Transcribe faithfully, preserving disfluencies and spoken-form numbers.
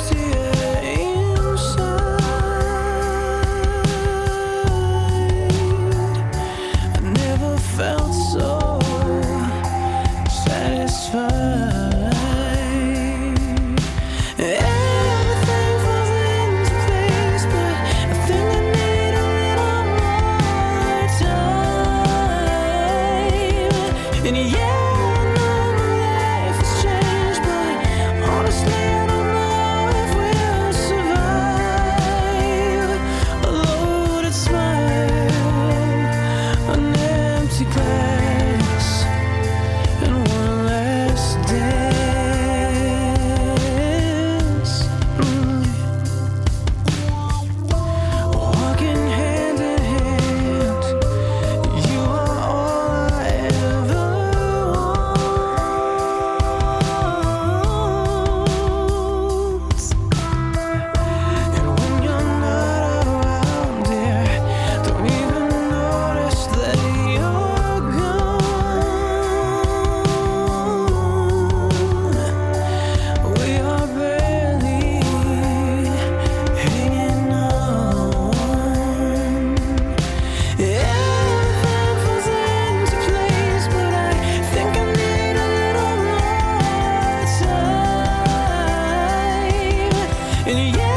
Felt so satisfied. Everything falls into place, but I think I need a little more time. And yeah, I know my life has changed, but honestly I don't know if we'll survive. A loaded smile, an empty glass, and one last dance. Mm. Walking hand in hand, you are all I ever want. And when you're not around, dear, don't even notice that you're gone. We are barely hanging on. Everything falls into place, but I think I need a little more time. And yeah,